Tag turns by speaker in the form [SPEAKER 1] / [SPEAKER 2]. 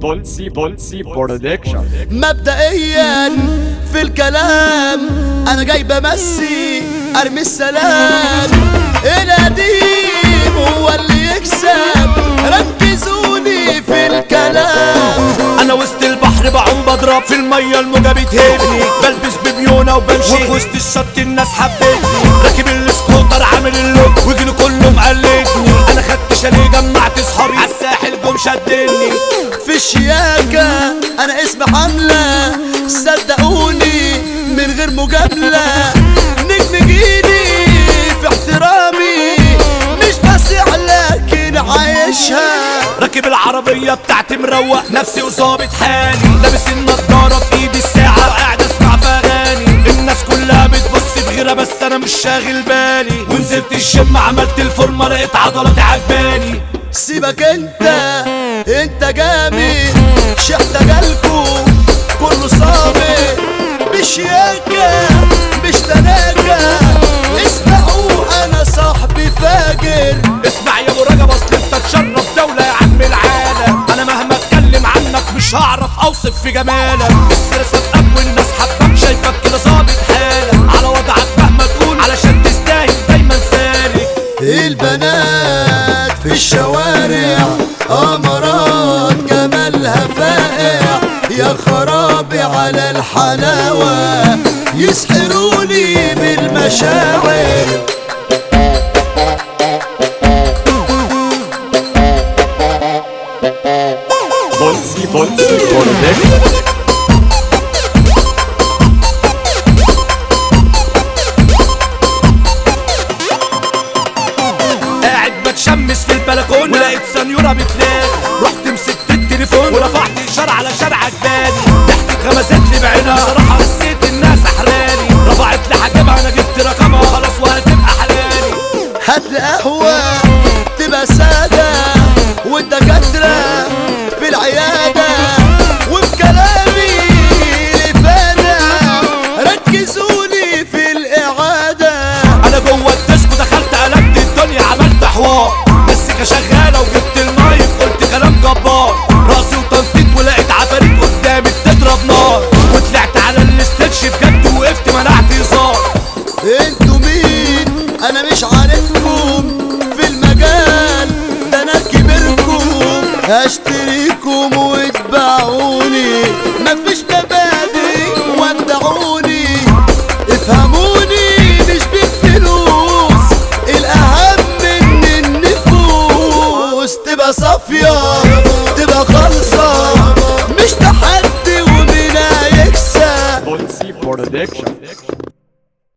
[SPEAKER 1] بولسي برودكشن.
[SPEAKER 2] مبدئيا في الكلام انا جاي بمسي ارمي السلام، القديم هو اللي يكسب، ركزوني في الكلام.
[SPEAKER 3] انا وسط البحر بعوم بضرب في الميه، الموجه بتهبني، بلبس ببيونه وبمشي وفي وسط الشط الناس حبتني، راكب السكوتر عامل اللوك وجيله كله مقلدني، انا خدت شاليه جمعت صحابي عالساحل جم شدني.
[SPEAKER 2] في الشياكة انا اسمي حملة، صدقوني من غير مجاملة، نجم جيلي في احترامي، مش بسيع لكن عايشها.
[SPEAKER 3] راكب العربية بتاعتي مروق نفسي وظابط حالي، لابس النضارة في ايدي الساعة وقاعد اسمع في اغاني، الناس كلها بتبص بغيرة بس انا مش شاغل بالي، ونزلت الجيم عملت الفورمة لقيت عضلاتي عجباني.
[SPEAKER 2] سيبك انت جامد، شحتة جالكو كله صامت، بشياكة مش تناكة، اسمعوا انا صاحبي فاجر.
[SPEAKER 3] اسمع يا ابو رجب اصل انت تشرف دولة يا عم العالم، انا مهما اتكلم عنك مش هعرف اوصف في جمالك، السيرة سابقك والناس حبك شايفك كده ظابط حالك، على وضعك مهما تقول علشان تستاهل دايما سالك.
[SPEAKER 2] البنات في الشوارع قمرات جمالها فائع، يا خرابي على الحلاوة يسحروني بالمشاعر.
[SPEAKER 1] بولسي برودكشن.
[SPEAKER 3] بتشمس في البلكونه ولقيت سنيوره بتنام، رحت مسكت التليفون ورفعت اشاره على شارع عجباني، ضحكت غمزت لي بعينها بصراحه حسيت الناس احراني، رفعت لي حاجبها انا جبت رقمها خلاص وهتبقى حلالي.
[SPEAKER 2] هاتلي قهوة تبقى سادة والدكاترة في العيادة، وفي كلامي لفانا ركزوني في الإعادة.
[SPEAKER 3] انا جوه الديسكو دخلت قلبت الدنيا عملت حوار، مسكة شغالة وجبت المايك قلت كلام جبار، راسي وتنطيط ولقيت عفاريت قدامي بتضرب نار، وطلعت على الاستيتش بجد وقفت منعت هزار.
[SPEAKER 2] انتوا مين؟ انا مش عارفكم في المجال ده، انا كبركم هشتريكم واتبعوني، مفيش مبادئ ودعوني، افهموني مش بالفلوس، الاهم من النفوس تبقى صافية تبقى خالصة، مش تحدي ومين هيكسب.
[SPEAKER 1] بولسي برودكشن.